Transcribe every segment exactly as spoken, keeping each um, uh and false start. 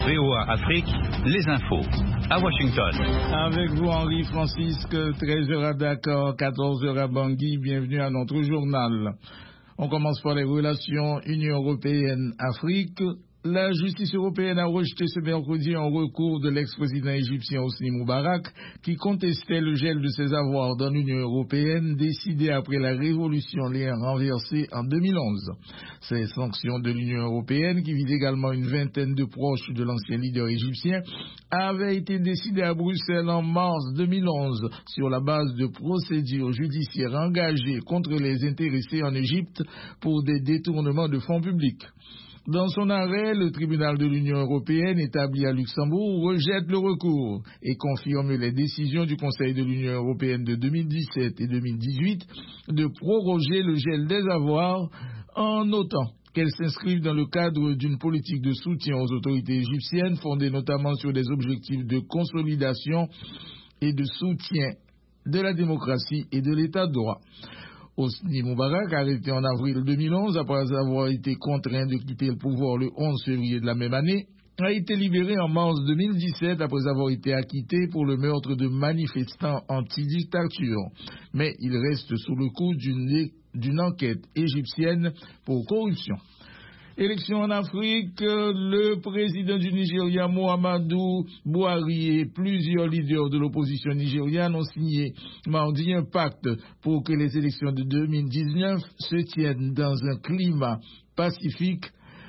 V O A Afrique, les infos, à Washington. Avec vous, Henri Francisque, treize heures à Dakar, quatorze heures à Bangui. Bienvenue à notre journal. On commence par les relations Union européenne-Afrique. La justice européenne a rejeté ce mercredi un recours de l'ex-président égyptien Hosni Moubarak qui contestait le gel de ses avoirs dans l'Union européenne décidé après la révolution liée renversée en deux mille onze. Ces sanctions de l'Union européenne, qui visent également une vingtaine de proches de l'ancien leader égyptien, avaient été décidées à Bruxelles en mars deux mille onze sur la base de procédures judiciaires engagées contre les intéressés en Égypte pour des détournements de fonds publics. Dans son arrêt, le tribunal de l'Union européenne établi à Luxembourg rejette le recours et confirme les décisions du Conseil de l'Union européenne de deux mille dix-sept et deux mille dix-huit de proroger le gel des avoirs en notant qu'elles s'inscrivent dans le cadre d'une politique de soutien aux autorités égyptiennes fondée notamment sur des objectifs de consolidation et de soutien de la démocratie et de l'état de droit. Hosni Moubarak, arrêté en avril deux mille onze après avoir été contraint de quitter le pouvoir le onze février de la même année, a été libéré en mars deux mille dix-sept après avoir été acquitté pour le meurtre de manifestants anti-dictature. Mais il reste sous le coup d'une, d'une enquête égyptienne pour corruption. Élection en Afrique, le président du Nigeria, Muhammadu Buhari, et plusieurs leaders de l'opposition nigériane ont signé mardi un pacte pour que les élections de deux mille dix-neuf se tiennent dans un climat pacifique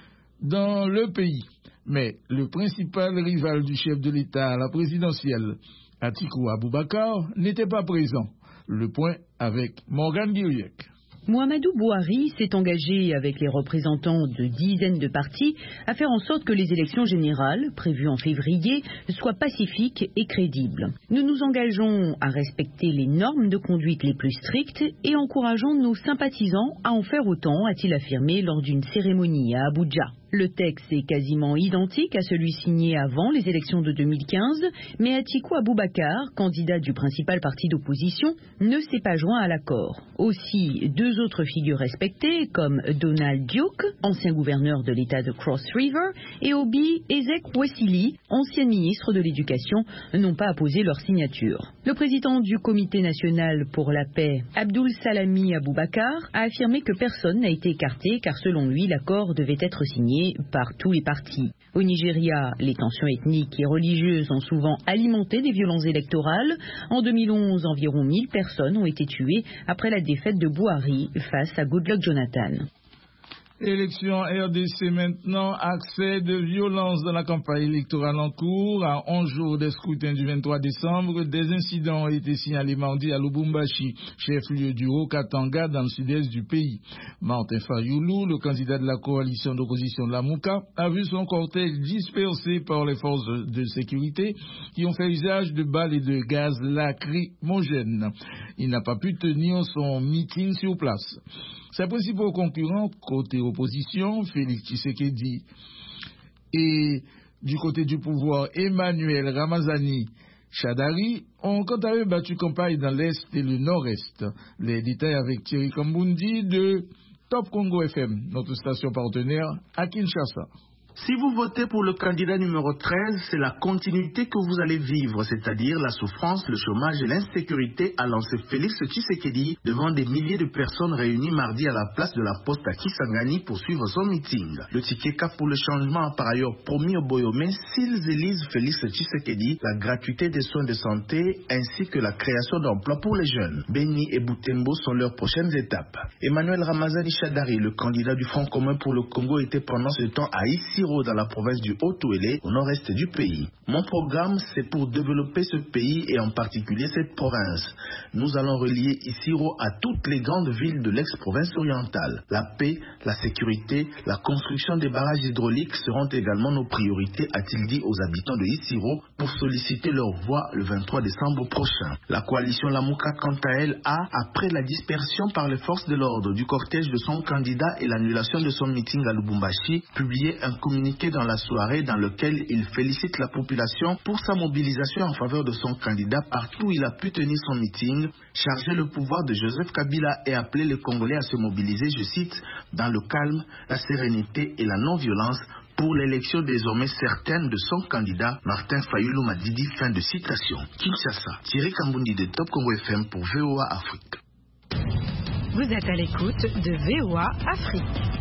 dans le pays. Mais le principal rival du chef de l'État à la présidentielle, Atiku Abubakar, n'était pas présent. Le point avec Morgan Guiriec. Muhammadu Buhari s'est engagé avec les représentants de dizaines de partis à faire en sorte que les élections générales, prévues en février, soient pacifiques et crédibles. Nous nous engageons à respecter les normes de conduite les plus strictes et encourageons nos sympathisants à en faire autant, a-t-il affirmé lors d'une cérémonie à Abuja. Le texte est quasiment identique à celui signé avant les élections de deux mille quinze, mais Atiku Abubakar, candidat du principal parti d'opposition, ne s'est pas joint à l'accord. Aussi, deux autres figures respectées, comme Donald Duke, ancien gouverneur de l'État de Cross River, et Obi Ezekwesili, ancien ministre de l'Éducation, n'ont pas apposé leur signature. Le président du Comité national pour la paix, Abdul Salami Abubakar, a affirmé que personne n'a été écarté car selon lui, l'accord devait être signé par tous les partis. Au Nigeria, les tensions ethniques et religieuses ont souvent alimenté des violences électorales. En deux mille onze, environ mille personnes ont été tuées après la défaite de Buhari face à Goodluck Jonathan. Élection R D C maintenant, accès de violence dans la campagne électorale en cours. À onze jours des scrutins du vingt-trois décembre, des incidents ont été signalés mardi à Lubumbashi, chef-lieu du Haut-Katanga dans le sud-est du pays. Martin Fayoulou, le candidat de la coalition d'opposition de la Mouka, a vu son cortège dispersé par les forces de sécurité qui ont fait usage de balles et de gaz lacrymogènes. Il n'a pas pu tenir son meeting sur place. Ses principaux concurrents, côté opposition, Félix Tshisekedi, et du côté du pouvoir, Emmanuel Ramazani Shadari, ont quant à eux battu campagne dans l'Est et le Nord-Est. Les détails avec Thierry Kambundi de Top Congo F M, notre station partenaire à Kinshasa. Si vous votez pour le candidat numéro treize, c'est la continuité que vous allez vivre, c'est-à-dire la souffrance, le chômage et l'insécurité, a lancé Félix Tshisekedi devant des milliers de personnes réunies mardi à la place de la Poste à Kisangani pour suivre son meeting. Le ticket cap pour le changement a par ailleurs promis aux Boyomé, s'ils élisent Félix Tshisekedi, la gratuité des soins de santé ainsi que la création d'emplois pour les jeunes. Beni et Butembo sont leurs prochaines étapes. Emmanuel Ramazani Shadari, le candidat du Front commun pour le Congo, était pendant ce temps à Issiro dans la province du Haut-Ouélé, au nord-est du pays. Mon programme, c'est pour développer ce pays et en particulier cette province. Nous allons relier Issiro à toutes les grandes villes de l'ex-province orientale. La paix, la sécurité, la construction des barrages hydrauliques seront également nos priorités, a-t-il dit aux habitants de Issiro pour solliciter leur voix le vingt-trois décembre prochain. La coalition Lamouka, quant à elle, a, après la dispersion par les forces de l'ordre du cortège de son candidat et l'annulation de son meeting à Lubumbashi, publié un communiqué dans la soirée dans lequel il félicite la population pour sa mobilisation en faveur de son candidat partout où il a pu tenir son meeting, charger le pouvoir de Joseph Kabila et appeler les Congolais à se mobiliser, je cite, dans le calme, la sérénité et la non-violence pour l'élection désormais certaine de son candidat Martin Fayulu Madidi. Fin de citation. Kinshasa, Thierry Kambundi de Top Congo F M pour V O A Afrique. Vous êtes à l'écoute de V O A Afrique.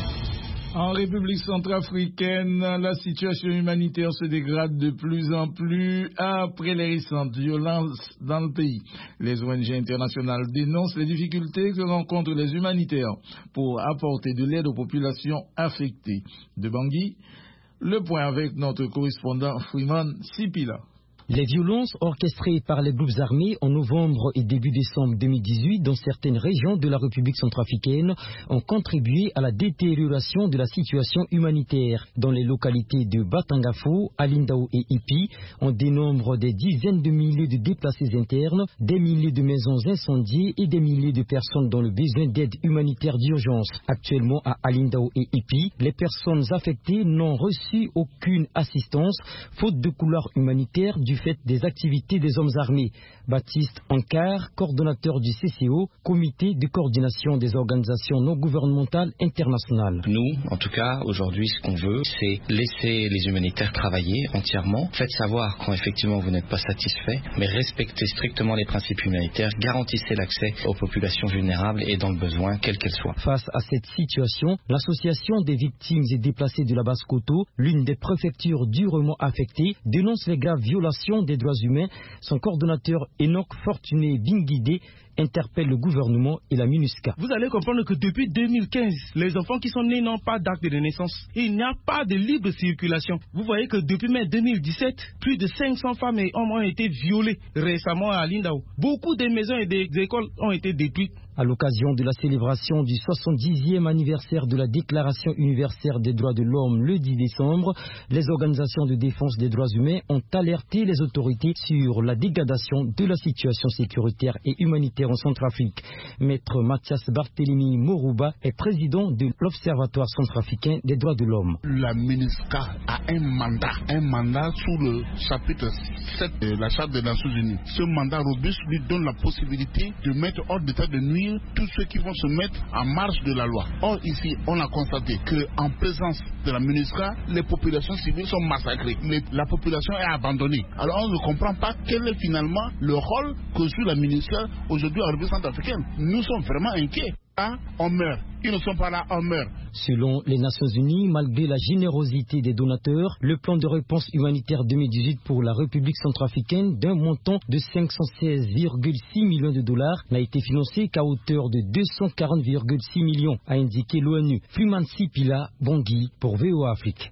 En République centrafricaine, la situation humanitaire se dégrade de plus en plus après les récentes violences dans le pays. Les O N G internationales dénoncent les difficultés que rencontrent les humanitaires pour apporter de l'aide aux populations affectées. De Bangui, le point avec notre correspondant Freeman Sipila. Les violences orchestrées par les groupes armés en novembre et début décembre deux mille dix-huit dans certaines régions de la République centrafricaine ont contribué à la détérioration de la situation humanitaire. Dans les localités de Batangafo, Alindao et Ipi, on dénombre des dizaines de milliers de déplacés internes, des milliers de maisons incendiées et des milliers de personnes dans le besoin d'aide humanitaire d'urgence. Actuellement à Alindao et Ipi, les personnes affectées n'ont reçu aucune assistance, faute de couloir humanitaire du fait des activités des hommes armés. Baptiste Ankar, coordonnateur du C C O, comité de coordination des organisations non gouvernementales internationales. Nous, en tout cas, aujourd'hui, ce qu'on veut, c'est laisser les humanitaires travailler entièrement. Faites savoir quand effectivement vous n'êtes pas satisfait, mais respectez strictement les principes humanitaires, garantissez l'accès aux populations vulnérables et dans le besoin, quelle qu'elle soit. Face à cette situation, l'association des victimes et déplacés de la Basse-Koto, l'une des préfectures durement affectées, dénonce les graves violations des droits humains. Son coordonnateur Enoch Fortuné Bingide interpelle le gouvernement et la MINUSCA. Vous allez comprendre que depuis deux mille quinze, les enfants qui sont nés n'ont pas d'acte de naissance. Il n'y a pas de libre circulation. Vous voyez que depuis mai deux mille dix-sept, plus de cinq cents femmes et hommes ont été violés récemment à Lindao. Beaucoup de maisons et des écoles ont été détruites. À l'occasion de la célébration du soixante-dixième anniversaire de la Déclaration universelle des droits de l'homme le dix décembre, les organisations de défense des droits humains ont alerté les autorités sur la dégradation de la situation sécuritaire et humanitaire en Centrafrique. Maître Mathias Barthélemy Morouba est président de l'Observatoire centrafricain des droits de l'homme. La MINUSCA a un mandat, un mandat sous le chapitre sept de la Charte des Nations Unies. Ce mandat robuste lui donne la possibilité de mettre hors d'état de nuire tous ceux qui vont se mettre en marge de la loi. Or ici, on a constaté qu'en présence de la MINUSCA, les populations civiles sont massacrées. Les, la population est abandonnée. Alors on ne comprend pas quel est finalement le rôle que joue la MINUSCA aujourd'hui en République centrafricaine. Nous sommes vraiment inquiets. Là, on meurt. Ils ne sont pas là, on meurt. Selon les Nations Unies, malgré la générosité des donateurs, le plan de réponse humanitaire deux mille dix-huit pour la République centrafricaine d'un montant de cinq cent seize virgule six millions de dollars n'a été financé qu'à hauteur de deux cent quarante virgule six millions, a indiqué l'ONU. Freeman Sipila, Bangui pour V O A Afrique.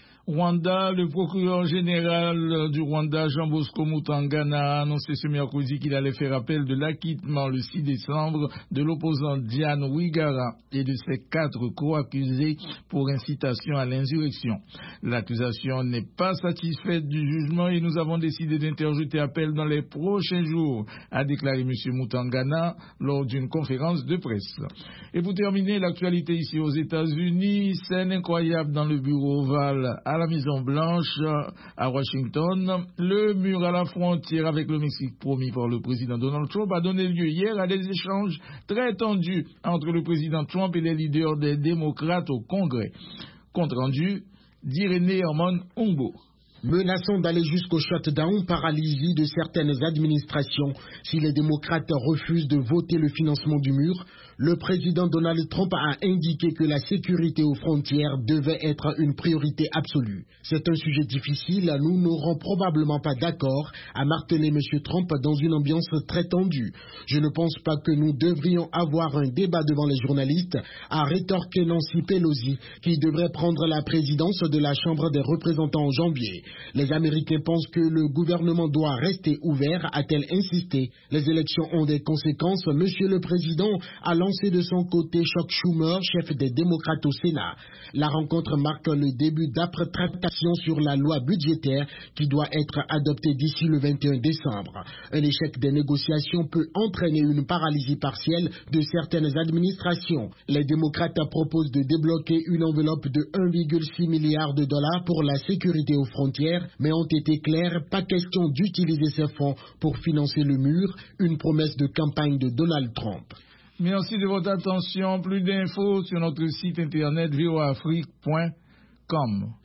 Rwanda, le procureur général du Rwanda, Jean Bosco Mutangana, a annoncé ce mercredi qu'il allait faire appel de l'acquittement le six décembre de l'opposant Diane Rwigara et de ses quatre co-accusés pour incitation à l'insurrection. L'accusation n'est pas satisfaite du jugement et nous avons décidé d'interjeter appel dans les prochains jours, a déclaré M. Mutangana lors d'une conférence de presse. Et pour terminer, l'actualité ici aux États-Unis, scène incroyable dans le bureau ovale à la Maison-Blanche à Washington. Le mur à la frontière avec le Mexique promis par le président Donald Trump a donné lieu hier à des échanges très tendus entre le président Trump et les leaders des démocrates au Congrès. Compte rendu d'Irénée Herman Ongbo. Menaçant d'aller jusqu'au shutdown, paralysie de certaines administrations si les démocrates refusent de voter le financement du mur, le président Donald Trump a indiqué que la sécurité aux frontières devait être une priorité absolue. C'est un sujet difficile, nous n'aurons probablement pas d'accord, a martelé M. Trump dans une ambiance très tendue. Je ne pense pas que nous devrions avoir un débat devant les journalistes, a rétorqué Nancy Pelosi, qui devrait prendre la présidence de la Chambre des représentants en janvier. Les Américains pensent que le gouvernement doit rester ouvert, a-t-elle insisté. Les élections ont des conséquences. Monsieur le Président a lancé de son côté Chuck Schumer, chef des démocrates au Sénat. La rencontre marque le début d'âpres tractations sur la loi budgétaire qui doit être adoptée d'ici le vingt et un décembre. Un échec des négociations peut entraîner une paralysie partielle de certaines administrations. Les démocrates proposent de débloquer une enveloppe de un virgule six milliard de dollars pour la sécurité aux frontières, mais ont été clairs, pas question d'utiliser ces fonds pour financer le mur, une promesse de campagne de Donald Trump. Merci de votre attention. Plus d'infos sur notre site internet v o a afrique point com.